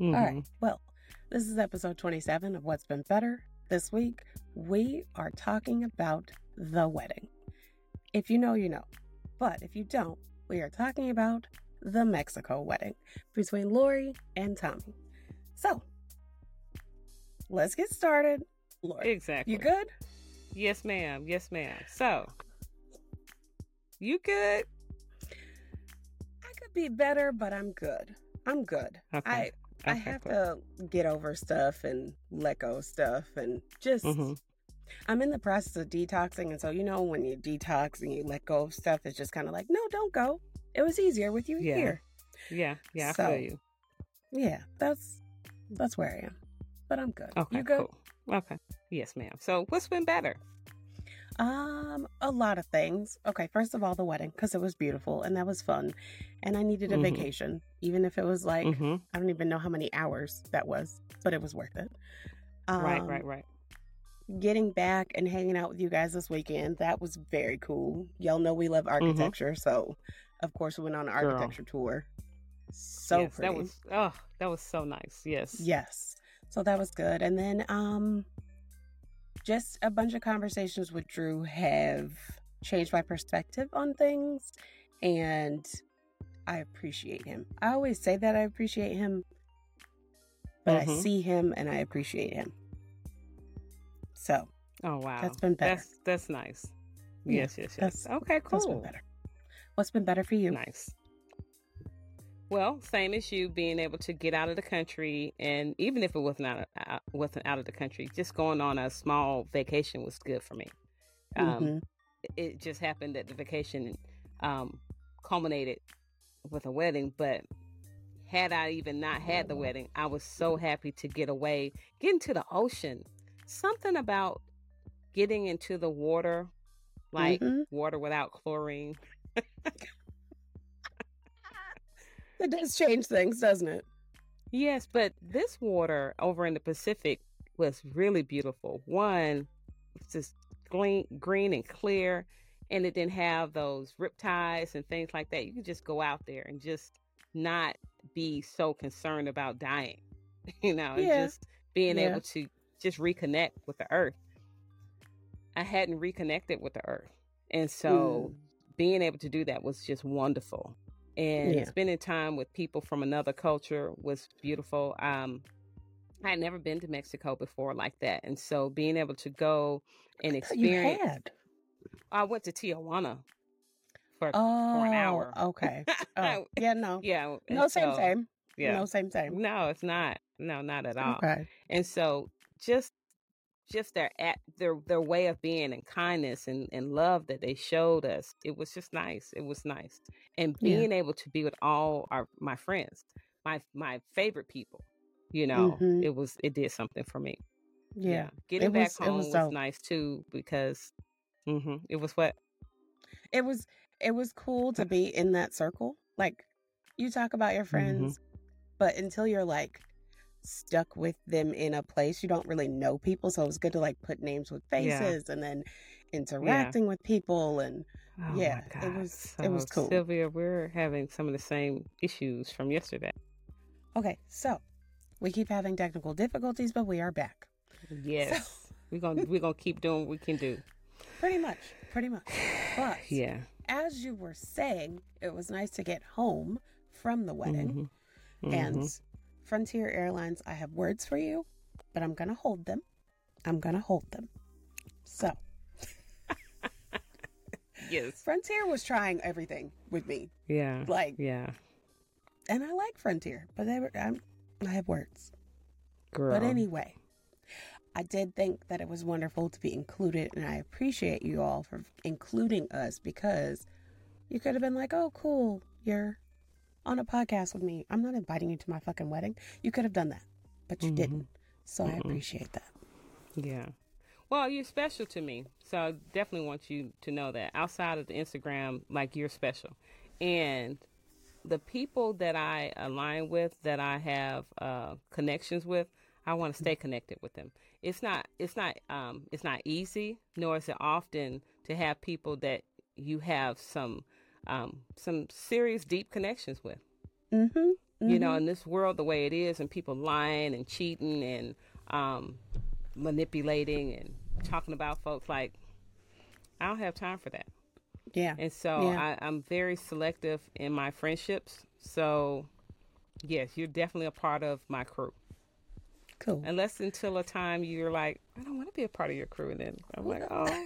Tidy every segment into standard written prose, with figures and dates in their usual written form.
All right. Well, this is episode 27 of What's Been Better. This week, we are talking about the wedding. If you know, you know. But if you don't, we are talking about the Mexico wedding between Lori and Tommy. So, let's get started. Lori, Exactly. you good? Yes, ma'am. Yes, ma'am. So, you good? I could be better, but I'm good. I'm good. Okay. I have to get over stuff and let go of stuff and just, I'm in the process of detoxing. And so, you know, when you detox and you let go of stuff, it's just kind of like, no, don't go. It was easier with you here. Yeah. I So, feel you. Yeah, that's where I am. But I'm good. Okay, You good? cool. Okay. Yes, ma'am. So, what's been better? A lot of things. Okay, first of all, the wedding, because it was beautiful and that was fun. And I needed a vacation, even if it was like, I don't even know how many hours that was, but it was worth it. Right. Getting back and hanging out with you guys this weekend, that was very cool. Y'all know we love architecture, so of course we went on an architecture tour. So yes, pretty. That was so nice. Yes. So that was good. And then just a bunch of conversations with Drew have changed my perspective on things, and I appreciate him. I always say that I appreciate him, but I see him and I appreciate him. So, oh wow, that's been better. That's nice. Yeah, Yes. Okay, cool. That's been better. What's been better for you? Nice. Well, same as you, being able to get out of the country, and even if it wasn't out of the country, just going on a small vacation was good for me. It just happened that the vacation culminated with a wedding, but had I even not had the wedding, I was so happy to get away, get into the ocean. Something about getting into the water, like water without chlorine. It does change things, doesn't it? Yes, but this water over in the Pacific was really beautiful. One, it's just green and clear, and it didn't have those riptides and things like that. You could just go out there and just not be so concerned about dying, and just being able to just reconnect with the earth. I hadn't reconnected with the earth, and so being able to do that was just wonderful. And spending time with people from another culture was beautiful. I had never been to Mexico before like that. And so being able to go and experience. You had. I went to Tijuana for an hour. Okay. Oh, yeah, no. Yeah. No, same. Yeah. No, same. No, it's not. No, not at all. Okay. And so just their way of being and kindness and love that they showed us, it was just nice. It was nice. And being able to be with all my friends, my favorite people, it did something for me. Yeah. Getting back home was nice too, because it was what? It was cool to be in that circle. Like, you talk about your friends, but until you're like stuck with them in a place, you don't really know people, so it was good to like put names with faces and then interacting with people, and it was cool. Sylvia, we're having some of the same issues from yesterday. Okay, so we keep having technical difficulties, but we are back. Yes, so, we're gonna keep doing what we can do. Pretty much. But as you were saying, it was nice to get home from the wedding, and Frontier Airlines, I have words for you, but I'm going to hold them. So. Yes. Frontier was trying everything with me. Yeah. And I like Frontier, but I have words. Girl. But anyway, I did think that it was wonderful to be included, and I appreciate you all for including us, because you could have been like, oh, cool, you're on a podcast with me. I'm not inviting you to my fucking wedding. You could have done that, but you didn't. So I appreciate that. Yeah. Well, you're special to me. So I definitely want you to know that outside of the Instagram, like, you're special. And the people that I align with, that I have connections with, I want to stay connected with them. It's not easy, nor is it often to have people that you have some serious, deep connections with. You know, Mm-hmm. in this world the way it is, and people lying and cheating and manipulating and talking about folks, like, I don't have time for that. Yeah. And so Yeah. I'm very selective in my friendships. So yes, you're definitely a part of my crew. Cool. Unless until a time you're like, I don't want to be a part of your crew. And then I'm like, oh,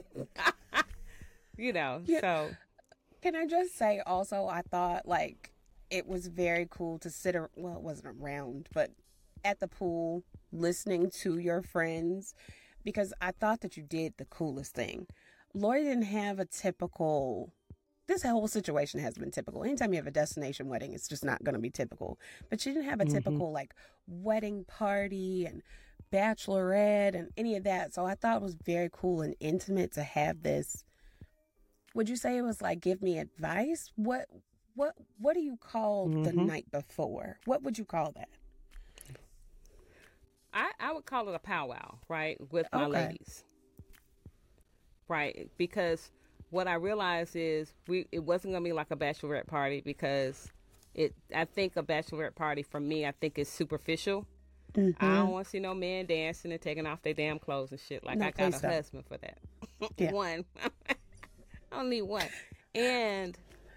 you know, Yeah. so. Can I just say also, I thought like it was very cool to well, it wasn't around, but at the pool listening to your friends because I thought that you did the coolest thing. Lori didn't have a typical. This whole situation has been typical. Anytime you have a destination wedding, it's just not going to be typical. But she didn't have a Mm-hmm. typical like wedding party and bachelorette and any of that. So I thought it was very cool and intimate to have this. Would you say it was like give me advice? What do you call the Mm-hmm. night before? What would you call that? I would call it a powwow, right, with my Okay. ladies, right? Because what I realized is it wasn't gonna be like a bachelorette party because I think a bachelorette party for me, I think is superficial. I Mm-hmm. don't want to see no men dancing and taking off their damn clothes and shit. Like No, I got please a don't. husband for that. Yeah. One, I don't need one. And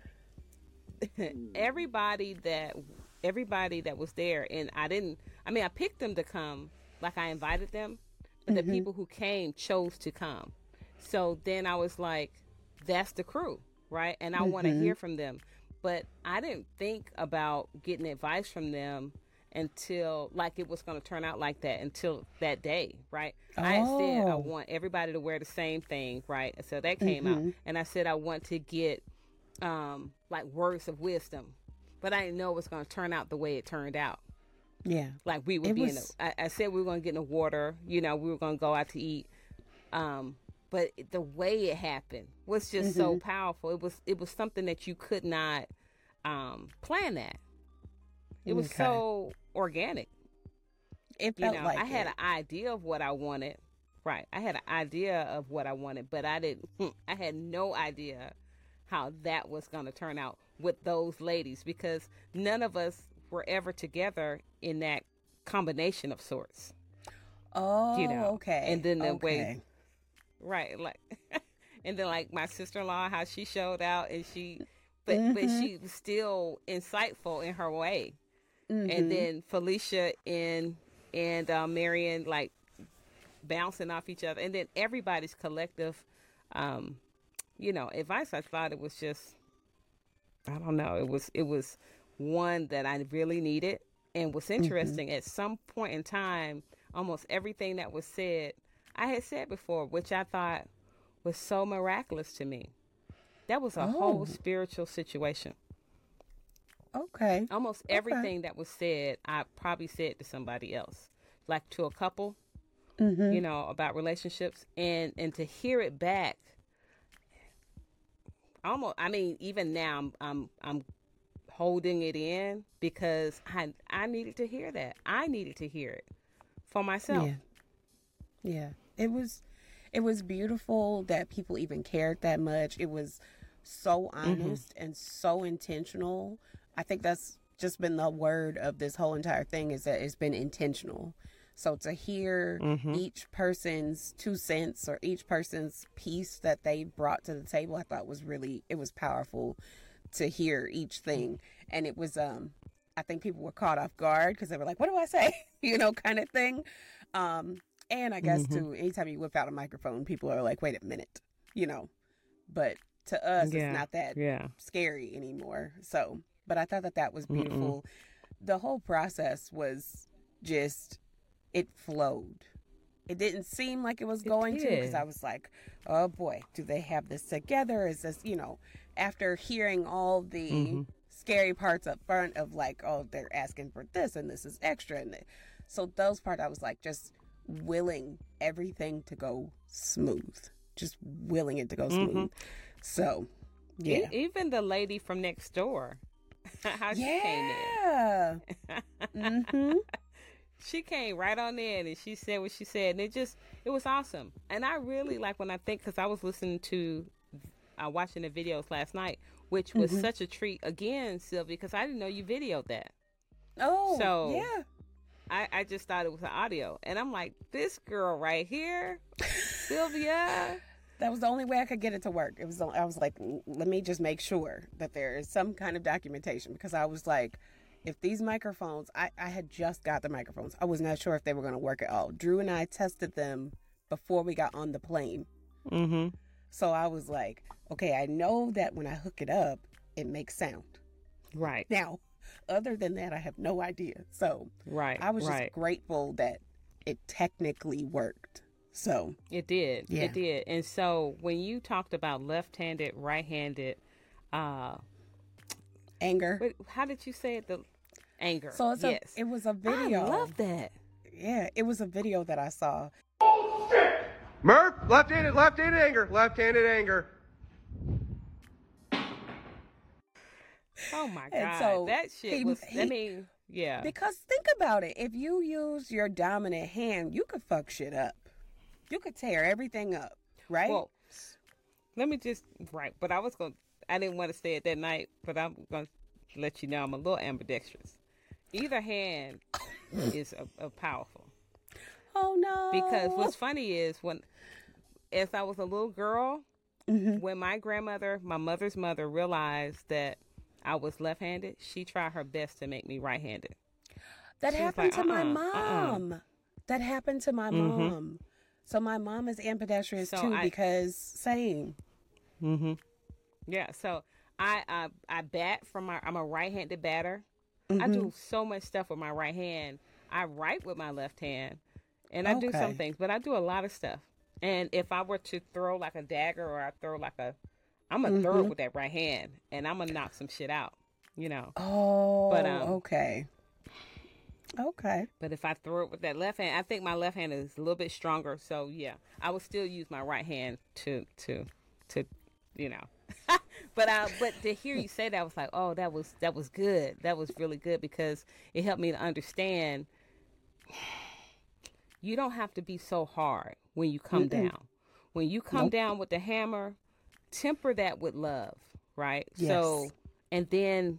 everybody that everybody that was there, and I didn't. I mean, I picked them to come, like I invited them, but the Mm-hmm. people who came chose to come. So then I was like, that's the crew, right? And I want to Mm-hmm. hear from them. But I didn't think about getting advice from them until like it was going to turn out like that until that day, right? I had said I Oh. want everybody to wear the same thing, right? So that came out, Mm-hmm. and I said I want to get like words of wisdom, but I didn't know it was going to turn out the way it turned out. Yeah. Like we would It be in was. I said we were going to get in the water, you know, we were going to go out to eat. But the way it happened was just so Mm-hmm. powerful. It was something that you could not plan that. It was Okay. so organic. It You felt know, like I had it. an idea of what I wanted. Right. I had an idea of what I wanted, but I didn't I had no idea how that was going to turn out with those ladies because none of us were ever together in that combination of sorts, you Oh, know. And okay. then the way Okay. right, like and then like my sister-in-law how she showed out and but Mm-hmm. she was still insightful in her way. And Mm-hmm. then Felicia and Marion like bouncing off each other, and then everybody's collective, um, you know, advice. I thought it was just, I don't know, it was one that I really needed, and what's Mm-hmm. interesting, at some point in time, almost everything that was said, I had said before, which I thought was so miraculous to me. That was a whole Oh, spiritual situation. okay. Almost Okay. everything that was said, I probably said to somebody else, like to a couple, Mm-hmm. you know, about relationships, and to hear it back, almost. I mean, even now, I'm holding it in because I needed to hear that. I needed to hear it for myself. Yeah. Yeah. It was beautiful that people even cared that much. It was so Mhm. honest and so intentional. I think that's just been the word of this whole entire thing is that it's been intentional. So to hear Mhm. each person's 2 cents or each person's piece that they brought to the table, I thought was really it was powerful to hear each thing. And it was I think people were caught off guard because they were like, what do I say? Kind of thing. Um and I guess Mhm. too, anytime you whip out a microphone, people are like, wait a minute, you know. But to us, it's Yeah. not that Yeah. scary anymore. So, but I thought that that was Mm-mm. beautiful. The whole process was just, it flowed. It didn't seem like it was It going to because I did. was like, oh boy, do they have this together? Is this, after hearing all the Mhm. scary parts up front of like, oh, they're asking for this and this is extra. So those parts, I was like, just willing everything to go smooth, just willing it to go Mhm. smooth. So, yeah. Even the lady from next door, how she came Yeah. in. Mm-hmm. She came right on in and she said what she said, and it was awesome. And I really like when I think, because I was listening to watching the videos last night, which was Mm-hmm. such a treat again, Sylvia, because I didn't know you videoed that. Oh, So yeah. I just thought it was an audio. And I'm like, this girl right here, Sylvia. That was the only way I could get it to work. I was like, let me just make sure that there is some kind of documentation, because I was like, if these microphones, I had just got the microphones. I was not sure if they were going to work at all. Drew and I tested them before we got on the plane. Mm-hmm. So I was like, okay, I know that when I hook it up, it makes sound. Right. Now, other than that, I have no idea. So Right. I was just Right. grateful that it technically worked. So It did. Yeah. It did. And so when you talked about left-handed, right-handed, anger. how did you say it? The anger. So yes. it was a video. I love that. Yeah, it was a video that I saw. Murph, left-handed anger, left-handed anger. Oh my And God. so that shit was, I mean, yeah. Because think about it. If you use your dominant hand, you could fuck shit up. You could tear everything up, right? Well, let me just, but I didn't want to say it that night, but I'm going to let you know I'm a little ambidextrous. Either hand is a powerful. Oh, no. Because what's funny is as I was a little girl, Mhm. when my grandmother, my mother's mother, realized that I was left-handed, she tried her best to make me right-handed. That She was happened like, to my mom. That happened to my Mhm. mom. So my mom is ambidextrous So too, because same. Mm-hmm. Yeah, so I bat I'm a right-handed batter. I Mhm. do so much stuff with my right hand. I write with my left hand, and I do some Okay. things, but I do a lot of stuff. And if I were to throw like a dagger, or I throw I'm gonna throw it Mhm. with that right hand, and I'm gonna knock some shit out, you know. Oh, But okay. Okay. But if I throw it with that left hand, I think my left hand is a little bit stronger. So yeah, I would still use my right hand to you know. but to hear you say that, I was like, oh, that was good. That was really good, because it helped me to understand you don't have to be so hard when you come down. When you come Nope. down with the hammer, temper that with love, right? Yes. So, and then,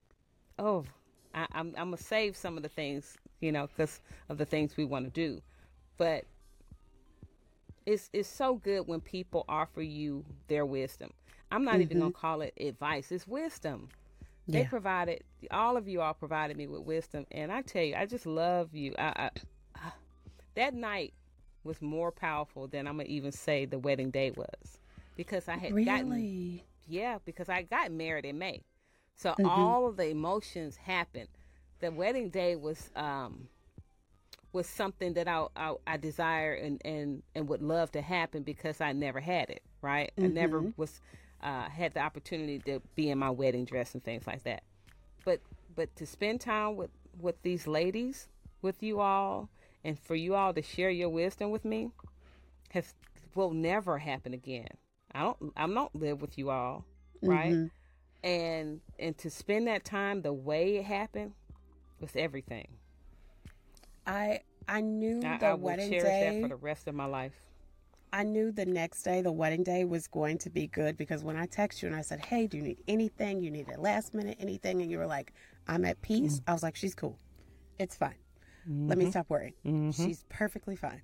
I'm gonna save some of the things, because of the things we want to do, but it's so good when people offer you their wisdom. I'm not even gonna call it advice; it's wisdom. They Yeah. provided, all of you all provided me with wisdom, and I tell you, I just love you. That night was more powerful than I'm gonna even say the wedding day was, because I had gotten. Really? Yeah, because I got married in May. So all of the emotions happened. The wedding day was something that I desire and would love to happen, because I never had it, right? I never was had the opportunity to be in my wedding dress and things like that. But to spend time with these ladies, with you all, and for you all to share your wisdom with me will never happen again. I don't live with you all, right? And to spend that time the way it happened was everything. I knew I the will wedding cherish day. that for the rest of my life. I knew the next day, the wedding day, was going to be good, because when I texted you and I said, hey, do you need anything? You need a last minute anything? And you were like, I'm at peace. I was like, she's cool. It's fine. Let me stop worrying. She's perfectly fine.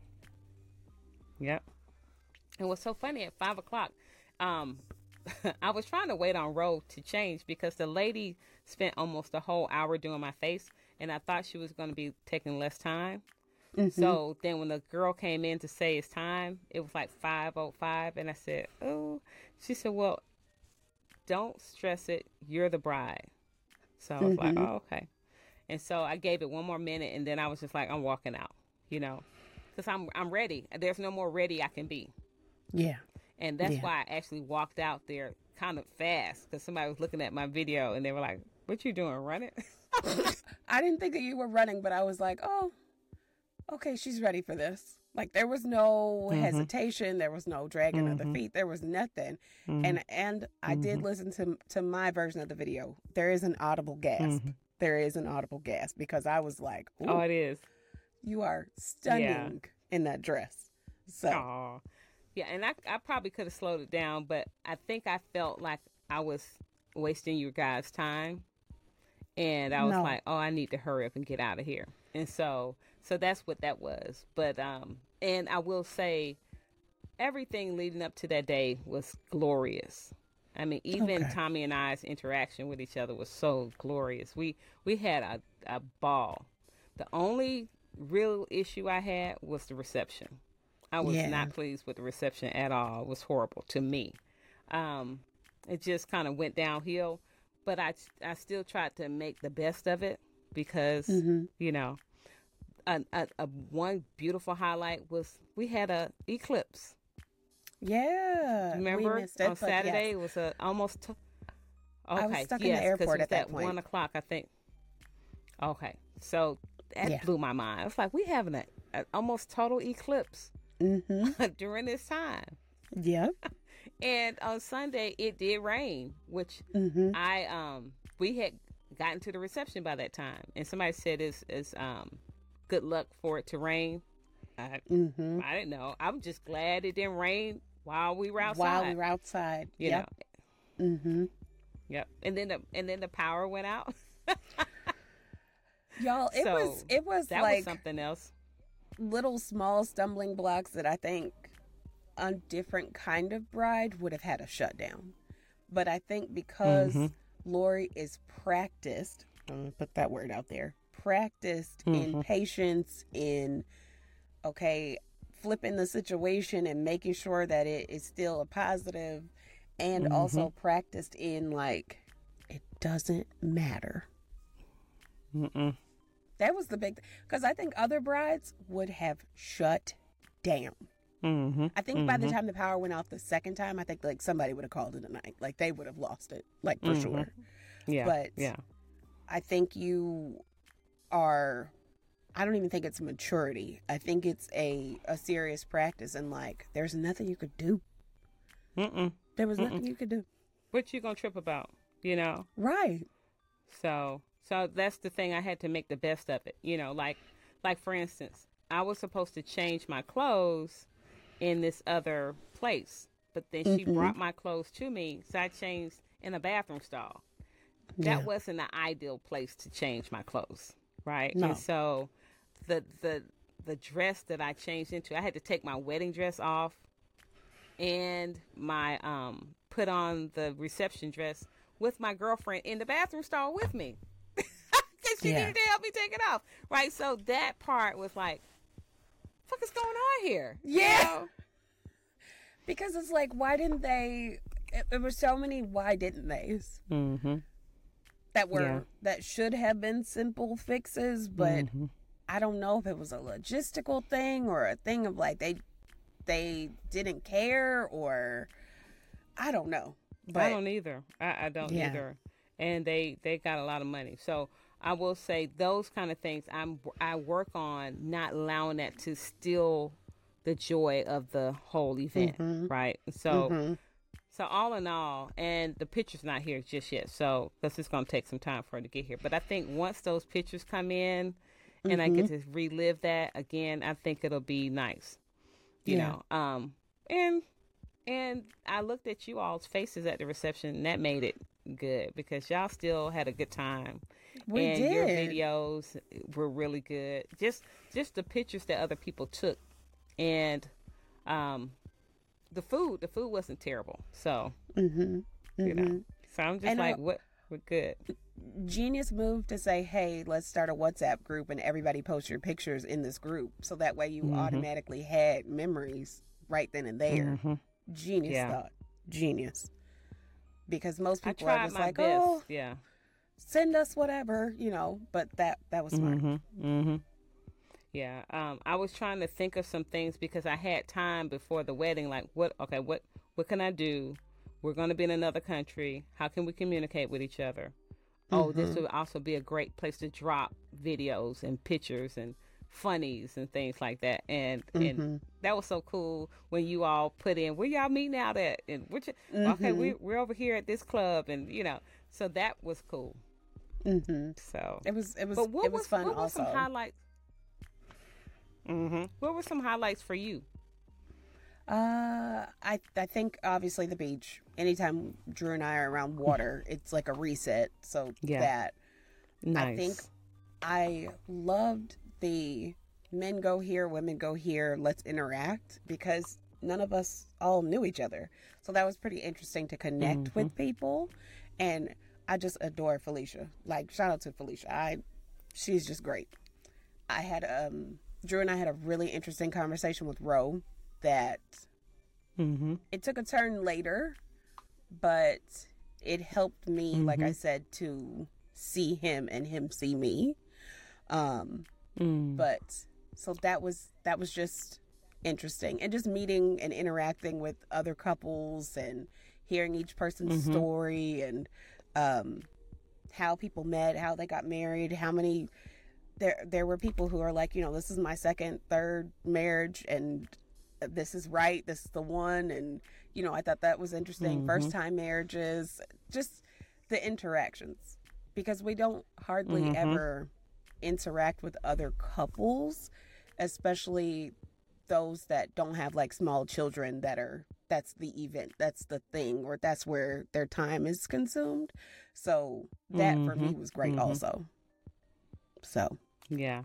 Yep. And what's so funny, at 5:00, I was trying to wait on Ro to change, because the lady spent almost a whole hour doing my face, and I thought she was going to be taking less time. So then when the girl came in to say it's time, it was like 5:05, and I said, oh. She said, well, don't stress it. You're the bride. So I was like, oh, okay. And so I gave it one more minute, and then I was just like, I'm walking out, because I'm ready. There's no more ready I can be. Yeah. And that's Yeah. why I actually walked out there kind of fast, because somebody was looking at my video, and they were like, what you doing, running? I didn't think that you were running, but I was like, oh, okay, she's ready for this. Like, there was no hesitation. There was no dragging of the feet. There was nothing. And I did listen to my version of the video. There is an audible gasp. There is an audible gasp, because I was like, ooh, Oh, it is. you are stunning in that dress. So, Aw. Yeah, and I probably could have slowed it down, but I think I felt like I was wasting your guys' time. And I was No. like, oh, I need to hurry up and get out of here. And so that's what that was. But and I will say everything leading up to that day was glorious. I mean, even Okay. Tommy and I's interaction with each other was so glorious. We had a ball. The only real issue I had was the reception. I was Yeah. not pleased with the reception at all. It was horrible to me. It just kind of went downhill, but I still tried to make the best of it because you know, a one beautiful highlight was we had a eclipse. Yeah. We Remember missed it, on but Saturday yes. it was a almost. I was Okay, stuck in the yes, 'cause airport it was at that point. 1 o'clock, I think. Okay, so that Yeah. blew my mind. It's like we having a almost total eclipse during this time. Yep. And on Sunday it did rain, which I we had gotten to the reception by that time, and somebody said it's good luck for it to rain. I didn't know. I'm just glad it didn't rain while we were outside. While we were outside. You Yep. know. Yep. And then the power went out. Y'all, it So, was that like was something else. little small stumbling blocks that I think a different kind of bride would have had a shutdown. But I think because Lori is practiced, I'm gonna put that word out there, practiced in patience, in flipping the situation and making sure that it is still a positive, and also practiced in like it doesn't matter. That was the big, because I think other brides would have shut down. I think by the time the power went off the second time, I think like somebody would have called it a night. Like they would have lost it, like for sure. Yeah. But yeah. I think you are, I don't even think it's maturity. I think it's a serious practice, and like there's nothing you could do. There was nothing you could do. What you gonna trip about? You know. Right. So that's the thing. I had to make the best of it. You know, like for instance, I was supposed to change my clothes in this other place, but then she brought my clothes to me, so I changed in a bathroom stall. That wasn't the ideal place to change my clothes, right? No. And so the dress that I changed into, I had to take my wedding dress off and my put on the reception dress with my girlfriend in the bathroom stall with me. Because she needed to help me take it off. Right? So that part was like, fuck is going on here? Yeah. You know? Because it's like, why didn't they? There were so many why didn't theys that were that should have been simple fixes, but I don't know if it was a logistical thing or a thing of like they didn't care, or I don't know. But I don't either. I don't either. And they got a lot of money. So I will say those kind of things I work on not allowing that to steal the joy of the whole event, right? So so all in all, and the picture's not here just yet, so because it's going to take some time for it to get here. But I think once those pictures come in and I get to relive that again, I think it'll be nice, you know. And I looked at you all's faces at the reception, and that made it good because y'all still had a good time. We and did. Your videos were really good. Just the pictures that other people took, and the food wasn't terrible. So you know, so I'm just And like, what? We're good. Genius move to say, hey, let's start a WhatsApp group and everybody post your pictures in this group, so that way you automatically had memories right then and there. Genius thought. Genius. Because most I people are tried just my like, best. oh, Yeah. send us whatever, you know, but that was smart. Yeah. I was trying to think of some things because I had time before the wedding. Like, what can I do? We're going to be in another country. How can we communicate with each other? Oh, this would also be a great place to drop videos and pictures and funnies and things like that. And that was so cool when you all put in, where y'all meeting out at? And okay, we're over here at this club, and you know, so that was cool. So It was but it was fun what were also. some highlights? What were some highlights for you? I think obviously the beach. Anytime Drew and I are around water, it's like a reset. So Yeah. that. Nice. I think I loved the men go here, women go here, let's interact, because none of us all knew each other. So that was pretty interesting to connect with people. And I just adore Felicia. Like, shout out to Felicia. She's just great. I had Drew and I had a really interesting conversation with Ro that it took a turn later, but it helped me, like I said, to see him and him see me. But so that was just interesting, and just meeting and interacting with other couples and hearing each person's story, and how people met, how they got married, how many there were people who are like, you know, this is my second, third marriage, and this is right, this is the one. And you know, I thought that was interesting. First time marriages, just the interactions, because we don't hardly ever interact with other couples, especially those that don't have like small children that's the event, that's the thing, or that's where their time is consumed. So that for me was great also. So yeah,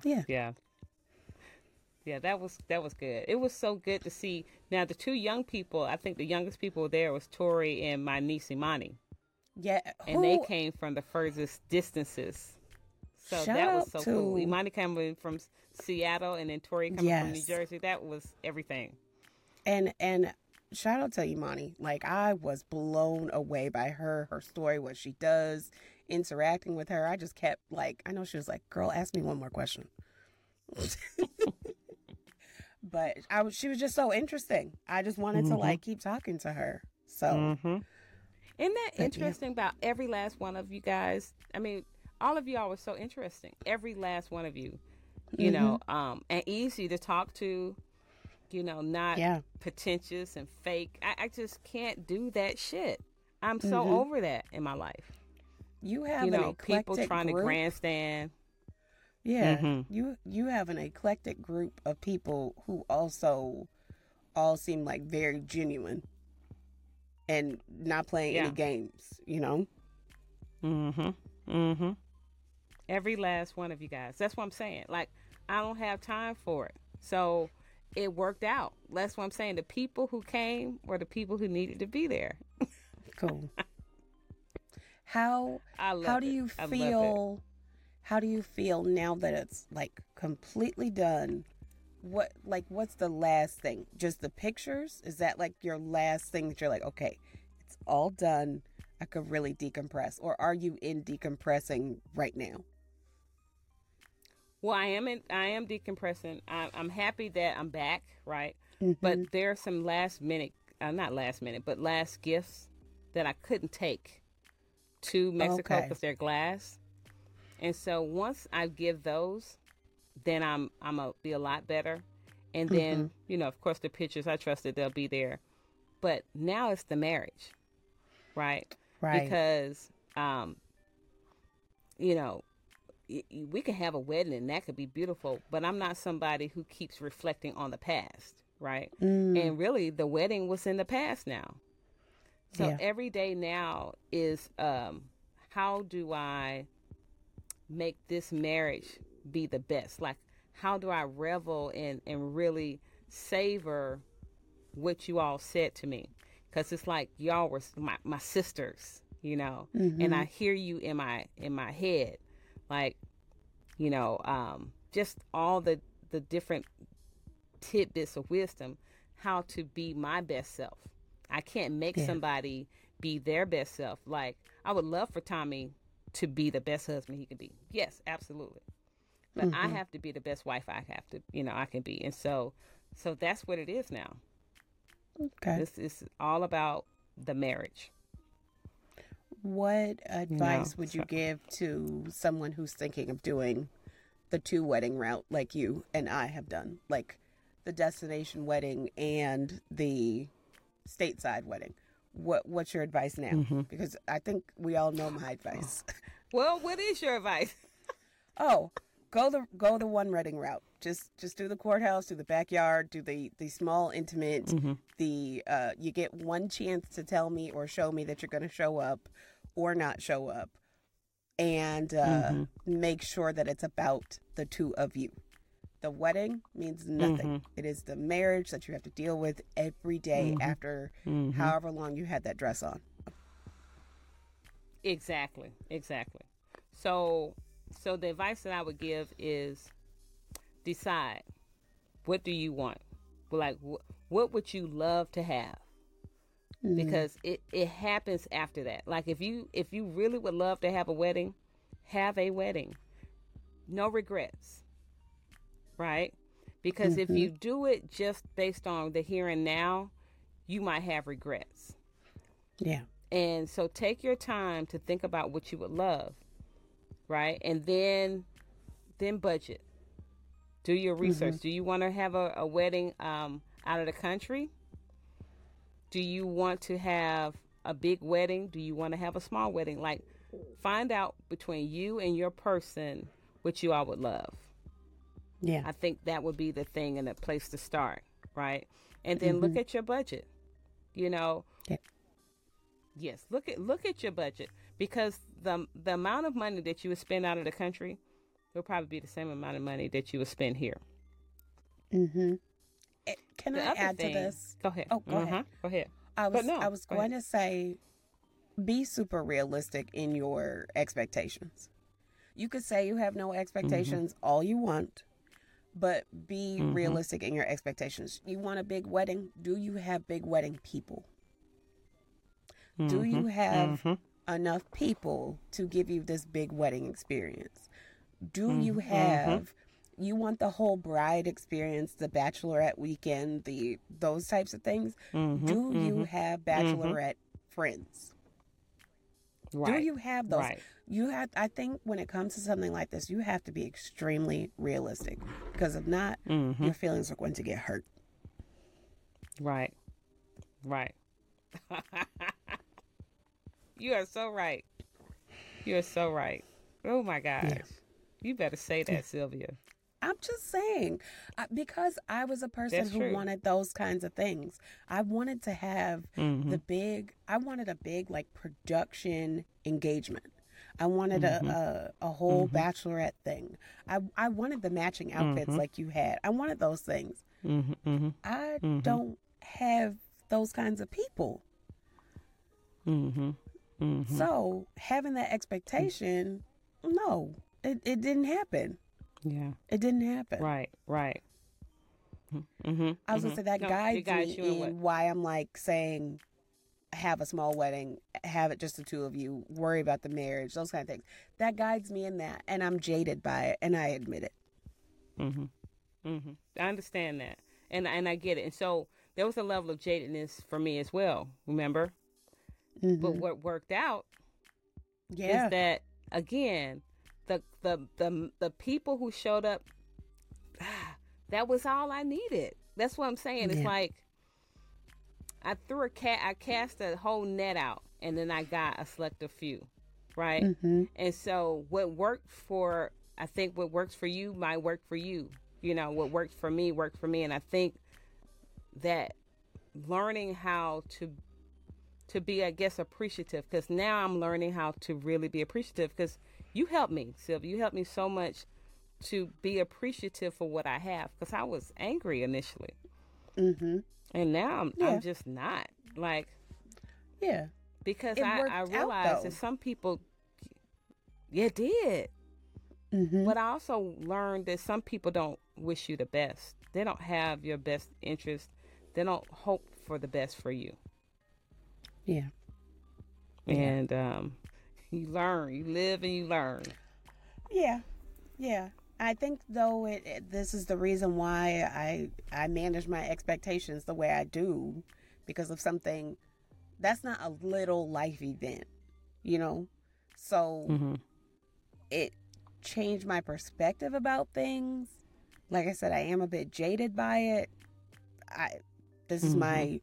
that was good. It was so good to see. Now the two young people, I think the youngest people there was Tori and my niece Imani. Yeah, and they came from the furthest distances. So that was so cool. Imani coming from Seattle, and then Tori coming from New Jersey. That was everything. And shout out to Imani. Like, I was blown away by her story, what she does, interacting with her. I just kept like, I know she was like, girl, ask me one more question. But she was just so interesting. I just wanted to like keep talking to her. So isn't that interesting about every last one of you guys? I mean, all of y'all were so interesting. Every last one of you, you know, and easy to talk to, you know, not pretentious and fake. I just can't do that shit. I'm so over that in my life. You have, you know, an eclectic people trying group. to grandstand. Yeah, you have an eclectic group of people who also all seem like very genuine and not playing any games, you know? Every last one of you guys. That's what I'm saying. Like, I don't have time for it. So it worked out. That's what I'm saying. The people who came were the people who needed to be there. Cool. How do you feel now that it's like completely done? What's the last thing? Just the pictures? Is that like your last thing that you're like, okay, it's all done, I could really decompress? Or are you in decompressing right now? Well, I am decompressing. I'm happy that I'm back, right? But there are some last gifts that I couldn't take to Mexico because they're glass. And so once I give those, then I'm gonna be a lot better. And then, you know, of course, the pictures, I trust that they'll be there. But now it's the marriage, right? Right. Because, you know, we can have a wedding and that could be beautiful, but I'm not somebody who keeps reflecting on the past, right? And really, the wedding was in the past now. So every day now is, how do I make this marriage be the best? Like, how do I revel and really savor what you all said to me? Because it's like y'all were my sisters, you know, and I hear you in my head, like, you know, just all the different tidbits of wisdom, how to be my best self. I can't make somebody be their best self. Like, I would love for Tommy to be the best husband he could be. Yes, absolutely. But I have to be the best wife I can be. And so that's what it is now. Okay. This is all about the marriage. What advice would you give to someone who's thinking of doing the 2 wedding route like you and I have done? Like the destination wedding and the stateside wedding. What's your advice now? Because I think we all know my advice. Well, what is your advice? Oh, go the one wedding route. Just do the courthouse, do the backyard, do the small intimate. You get one chance to tell me or show me that you're going to show up or not show up. and make sure that it's about the two of you. The wedding means nothing. It is the marriage that you have to deal with every day after however long you had that dress on. Exactly. So the advice that I would give is decide, what do you want? Like, what would you love to have? Because it happens after that. Like, if you really would love to have a wedding, have a wedding. No regrets. Right? Because if you do it just based on the here and now, you might have regrets. Yeah. And so take your time to think about what you would love, right? And then budget. Do your research. Do you want to have a wedding out of the country? Do you want to have a big wedding? Do you want to have a small wedding? Like, find out between you and your person what you all would love. Yeah. I think that would be the thing and the place to start, right? And then look at your budget. You know, yes, look at your budget, because the amount of money that you would spend out of the country will probably be the same amount of money that you would spend here. Can I add to this? Go ahead. Oh, go ahead. Go ahead. I was going to say, be super realistic in your expectations. You could say you have no expectations all you want, but be realistic in your expectations. You want a big wedding? Do you have big wedding people? Do you have enough people to give you this big wedding experience? Do you have, you want the whole bride experience, the bachelorette weekend, those types of things? Do you have bachelorette friends? Right. Do you have those? Right. I think when it comes to something like this, you have to be extremely realistic, because if not, your feelings are going to get hurt. Right. You are so right. Oh my gosh. Yeah. You better say that, Sylvia. I'm just saying, because I was a person who wanted those kinds of things. I wanted to have I wanted a big, like, production engagement. I wanted a whole bachelorette thing. I wanted the matching outfits like you had. I wanted those things. I don't have those kinds of people. So having that expectation, no, it didn't happen. Yeah. It didn't happen. Right. I was going to say that guides me in why I'm like saying, have a small wedding, have it just the two of you, worry about the marriage, those kind of things. That guides me in that, and I'm jaded by it, and I admit it. I understand that, and I get it. And so there was a level of jadedness for me as well, remember? But what worked out is that, again, the people who showed up, that was all I needed. That's what I'm saying. It's like I cast a whole net out, and then I got a selective few, right? And so what works for you might work for you. You know, what worked for me worked for me. And I think that learning how to be, I guess, appreciative, because now I'm learning how to really be appreciative, because you helped me, Sylvia. You helped me so much to be appreciative for what I have, because I was angry initially. And now I'm just not. Like, because I realized that some people, it did. But I also learned that some people don't wish you the best. They don't have your best interest. They don't hope for the best for you. Yeah. And you learn. You live and you learn. Yeah. I think, though, this is the reason why I manage my expectations the way I do, because of something that's not a little life event, you know? So it changed my perspective about things. Like I said, I am a bit jaded by it. This is my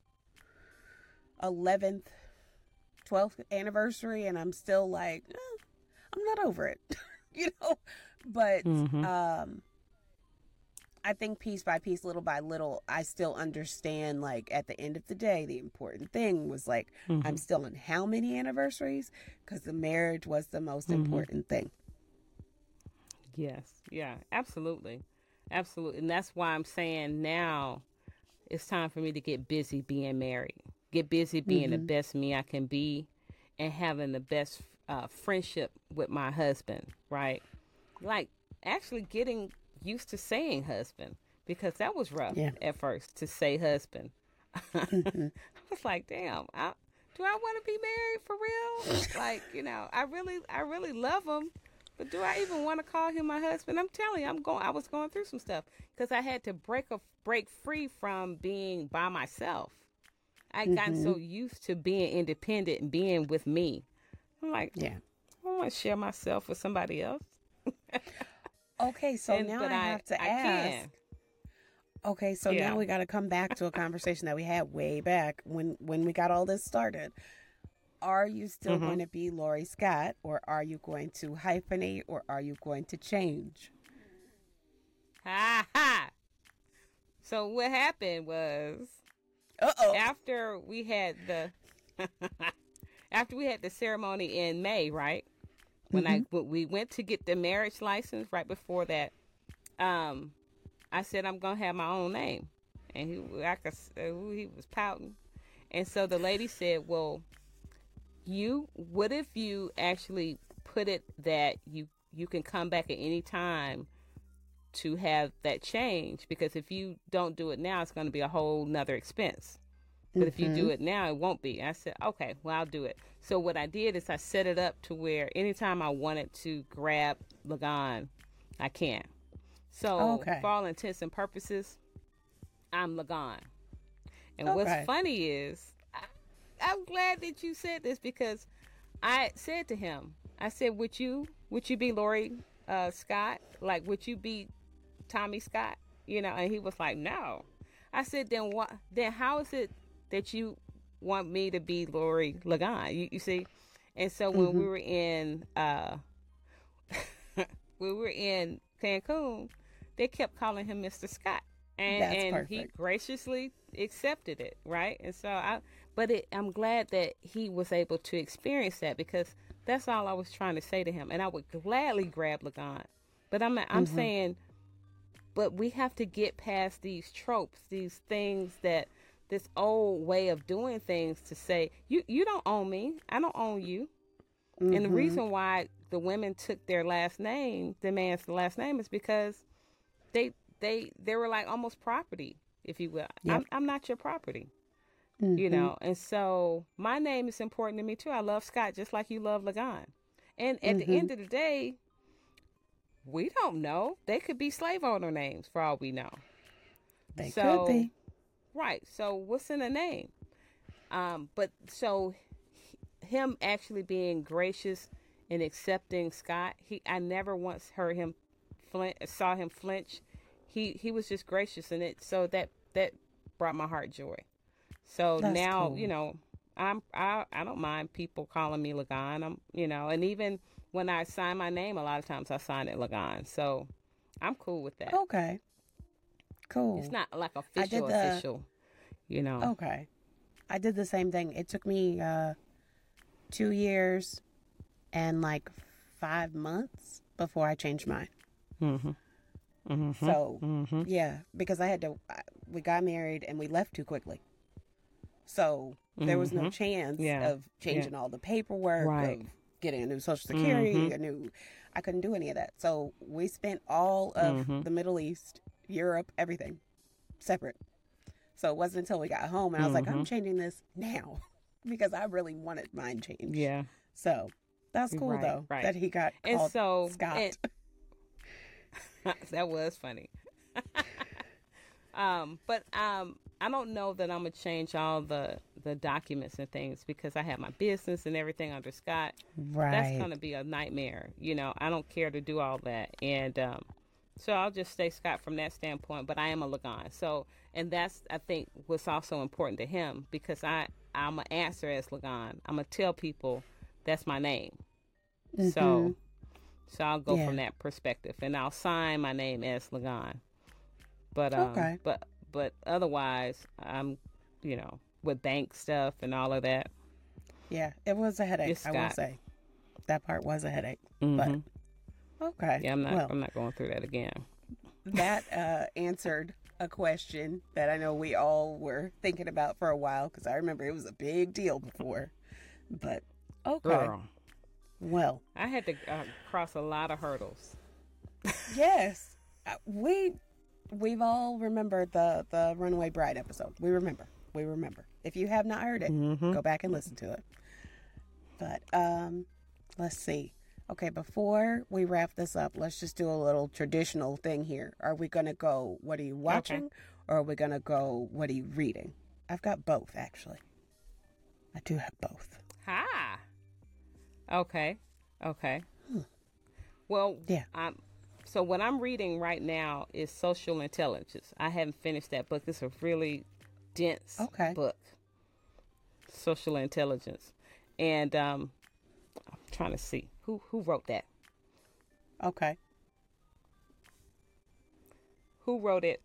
11th, 12th anniversary, and I'm still like, I'm not over it, you know? But I think piece by piece, little by little, I still understand, like, at the end of the day, the important thing was, like, I'm still on how many anniversaries? Because the marriage was the most important thing. Yes. Yeah, absolutely. Absolutely. And that's why I'm saying now it's time for me to get busy being married, get busy being the best me I can be, and having the best friendship with my husband, right? Like, actually getting used to saying husband, because that was rough at first to say husband. I was like, damn, do I want to be married for real? Like, I really love him, but do I even want to call him my husband? I'm telling you, I was going through some stuff because I had to break free from being by myself. I gotten so used to being independent and being with me. I'm like, I don't want to share myself with somebody else. Okay, so now I have to ask. Okay, so now we got to come back to a conversation that we had way back when we got all this started. Are you still going to be Lori Scott, or are you going to hyphenate, or are you going to change? Ha ha! So what happened was, after we had the ceremony in May, right? When we went to get the marriage license, right before that, I said I'm gonna have my own name, and he was pouting, and so the lady said, "Well, what if you actually put it that you can come back at any time to have that change, because if you don't do it now, it's going to be a whole nother expense. But if you do it now, it won't be." I said, okay, well, I'll do it. So what I did is I set it up to where anytime I wanted to grab Lagan, I can. So for all intents and purposes, I'm Lagan. And what's funny is, I'm glad that you said this, because I said to him, I said, would you be Lori Scott? Like, would you be Tommy Scott? And he was like, no. I said, then what? Then how is it that you want me to be Lori Lagan? You see? And so when we were in Cancun, they kept calling him Mr. Scott. And he graciously accepted it, right? And so I'm glad that he was able to experience that, because that's all I was trying to say to him. And I would gladly grab Lagan. But I'm saying, but we have to get past these tropes, these things this old way of doing things, to say, you don't own me, I don't own you. And the reason why the women took their last name, the man's last name, is because they were like almost property, if you will. Yep. I'm not your property, and so my name is important to me too. I love Scott just like you love Lagan. And at the end of the day, we don't know. They could be slave owner names for all we know. They could be. Right. So what's in a name? But so him actually being gracious and accepting Scott, I never once saw him flinch. He was just gracious, and so that brought my heart joy. So that's now cool. I don't mind people calling me Lagan. And even when I sign my name, a lot of times I sign it Lagan. So I'm cool with that. Okay. Cool. It's not like official. Okay. I did the same thing. It took me 2 years and like 5 months before I changed mine. So yeah, because we got married and we left too quickly. So there was no chance of changing all the paperwork, of getting a new Social Security, I couldn't do any of that. So we spent all of the Middle East, Europe, everything separate. So it wasn't until we got home and I was like, I'm changing this now because I really wanted mine changed. Yeah. So that's cool though, that he got called Scott. That was funny. But I don't know that I'm going to change all the documents and things, because I have my business and everything under Scott. Right. That's going to be a nightmare. I don't care to do all that. And so I'll just stay Scott from that standpoint, but I am a Lagan. So, and that's, I think, what's also important to him, because I'm going to answer as Lagan. I'm going to tell people that's my name. So I'll go from that perspective, and I'll sign my name as Lagan. But Okay. but otherwise, I'm, with bank stuff and all of that. Yeah, it was a headache, It's I will got. say. That part was a headache. Hmm. But okay. Yeah, I'm not. Well, I'm not going through that again. that answered a question that I know we all were thinking about for a while, because I remember it was a big deal before. But okay. Girl, Well, I had to cross a lot of hurdles. yes. We've all remembered the Runaway Bride episode. We remember. If you have not heard it, go back and listen to it. But let's see. Okay, before we wrap this up, let's just do a little traditional thing here. Are we going to go, what are you watching? Or are we going to go, what are you reading? I've got both, actually. I do have both. Ha. Okay. Well, Yeah. So what I'm reading right now is Social Intelligence. I haven't finished that book. It's a really dense book. Social Intelligence. And I'm trying to see who wrote that. Okay. Who wrote it?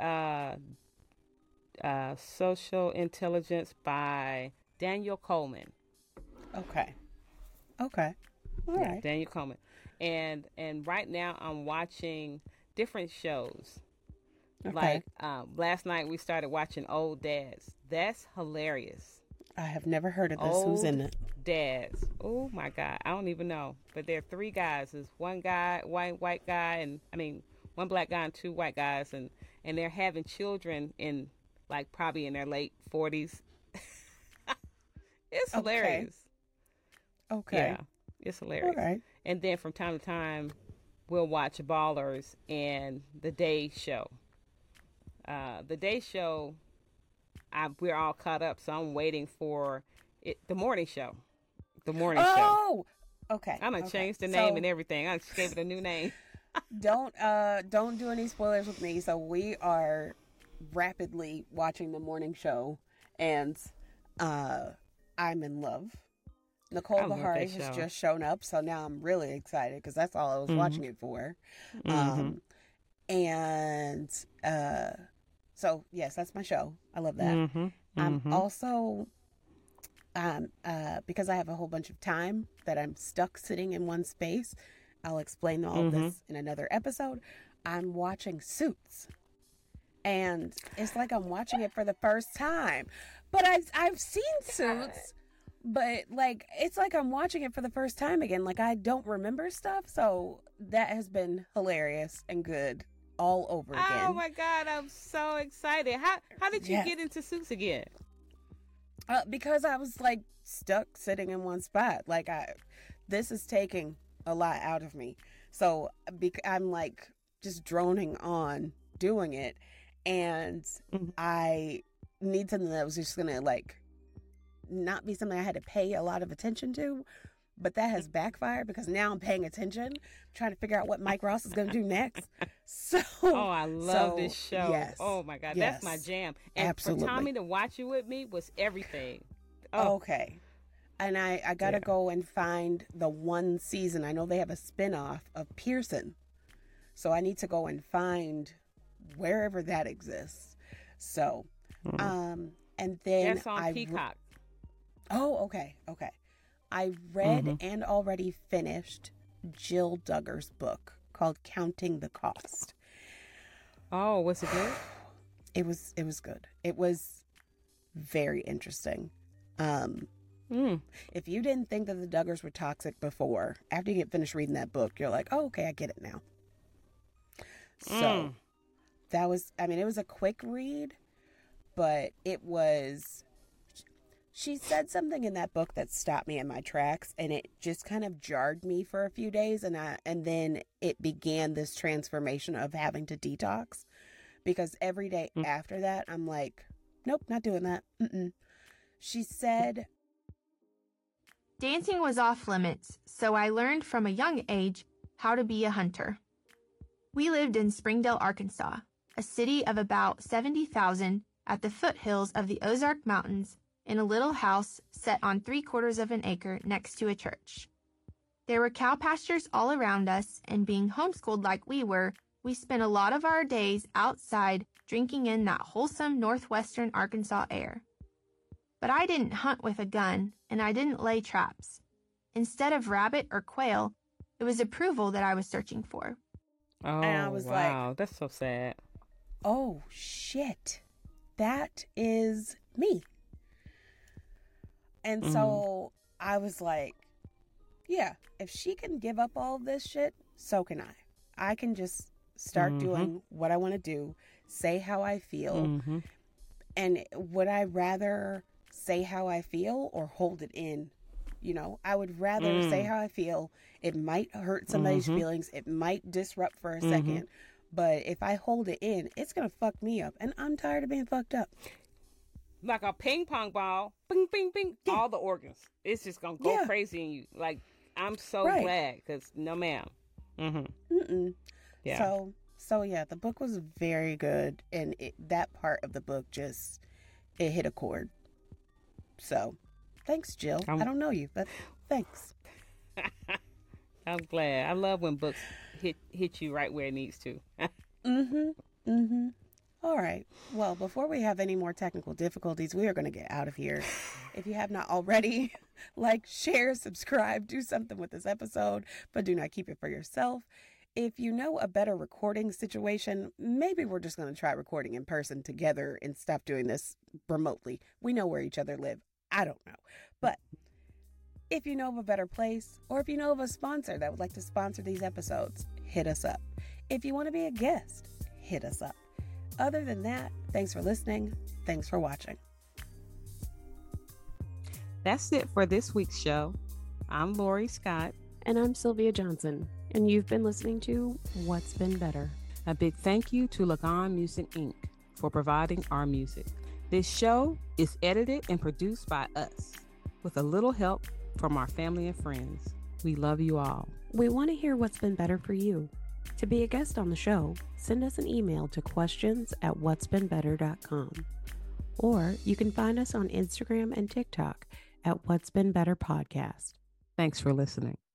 Social Intelligence by Daniel Coleman. Okay. All right. Daniel Coleman. And right now I'm watching different shows. Okay. Like last night we started watching Old Dads. That's hilarious. I have never heard of this. Who's in it? Dads. Oh my God. I don't even know. But there are three guys. There's one guy, white guy, one black guy and two white guys, and they're having children in probably in their late 40s. It's hilarious. Okay. Yeah, it's hilarious. All right. And then from time to time, we'll watch Ballers and The Day Show. The Day Show, we're all caught up, so I'm waiting for the morning show. The morning show. Oh, okay. I'm gonna change the name and everything. I just gave it a new name. Don't do any spoilers with me. So we are rapidly watching the morning show, and I'm in love. Nicole I love Bahari that has show. just shown up, so now I'm really excited because that's all I was watching it for. And so yes, that's my show. I love that. I'm also because I have a whole bunch of time that I'm stuck sitting in one space. I'll explain all this in another episode. I'm watching Suits, and it's like I'm watching it for the first time. But I've seen Suits, but it's like I'm watching it for the first time again. Like I don't remember stuff, so that has been hilarious and good all over again. Oh my God, I'm so excited. How did you get into Suits again? Because I was stuck sitting in one spot. This is taking a lot out of me. So I'm just droning on doing it, and I need something that was just gonna not be something I had to pay a lot of attention to. But that has backfired because now I'm paying attention, trying to figure out what Mike Ross is going to do next. So, I love this show. Yes, oh my God, yes, that's my jam. And absolutely. for Tommy to watch it with me was everything. Okay. And I got to go and find the one season. I know they have a spinoff of Pearson. So I need to go and find wherever that exists. So, and then that's on Peacock. Oh, okay. I read and already finished Jill Duggar's book called Counting the Cost. Oh, was it good? It was good. It was very interesting. If you didn't think that the Duggars were toxic before, after you get finished reading that book, you're like, oh, okay, I get it now. So that was, it was a quick read, but it was, she said something in that book that stopped me in my tracks, and it just kind of jarred me for a few days. And then it began this transformation of having to detox, because every day after that, I'm like, nope, not doing that. She said, dancing was off limits, so I learned from a young age how to be a hunter. We lived in Springdale, Arkansas, a city of about 70,000 at the foothills of the Ozark Mountains, in a little house set on 3/4 of an acre next to a church. There were cow pastures all around us, and being homeschooled like we were, We spent a lot of our days outside drinking in that wholesome northwestern Arkansas air. But I didn't hunt with a gun, and I didn't lay traps. Instead of rabbit or quail, it was approval that I was searching for. Oh, And I was wow. like, That's so sad. oh shit, that is me. And so I was like, yeah, if she can give up all of this shit, so can I. I can just start doing what I want to do, say how I feel. And would I rather say how I feel or hold it in? You know, I would rather say how I feel. It might hurt somebody's feelings. It might disrupt for a second. But if I hold it in, it's going to fuck me up. And I'm tired of being fucked up. Like a ping pong ball, bing, bing, bing, all the organs. It's just going to go crazy in you. Like, I'm so glad because no, ma'am. Yeah. So yeah, the book was very good. And that part of the book just, it hit a chord. So thanks, Jill. I don't know you, but thanks. I'm glad. I love when books hit you right where it needs to. All right. Well, before we have any more technical difficulties, we are going to get out of here. If you have not already, like, share, subscribe, do something with this episode, but do not keep it for yourself. If you know a better recording situation, maybe we're just going to try recording in person together and stop doing this remotely. We know where each other live. I don't know. But if you know of a better place, or if you know of a sponsor that would like to sponsor these episodes, hit us up. If you want to be a guest, hit us up. Other than that, thanks for listening. Thanks for watching. That's it for this week's show. I'm Lori Scott. And I'm Sylvia Johnson. And you've been listening to What's Been Better. A big thank you to Lagan Music, Inc. for providing our music. This show is edited and produced by us with a little help from our family and friends. We love you all. We want to hear what's been better for you. To be a guest on the show, send us an email to questions@whatsbeenbetter.com. Or you can find us on Instagram and TikTok at What's Been Better Podcast. Thanks for listening.